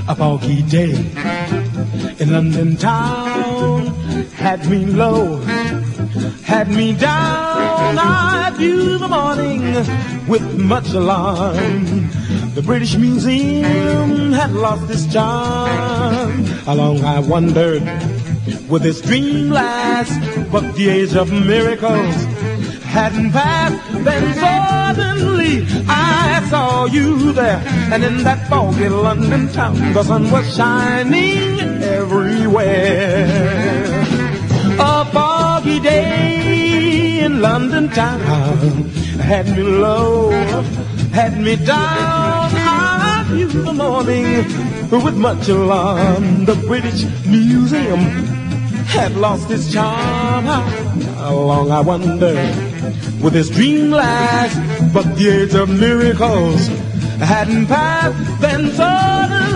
A foggy day in London town had me low, had me down. I viewed the morning with much alarm. The British Museum had lost its charm. How long I wondered, would this dream last? But the age of miracles hadn't passed. Then suddenly I saw you there, and in that foggy London town, the sun was shining everywhere. A foggy day in London town had me low, had me down. I viewed the morning with much alarm. The British Museum had lost its charm. How long I wondered, would this dream last? But the age of miracles hadn't passed. Then suddenly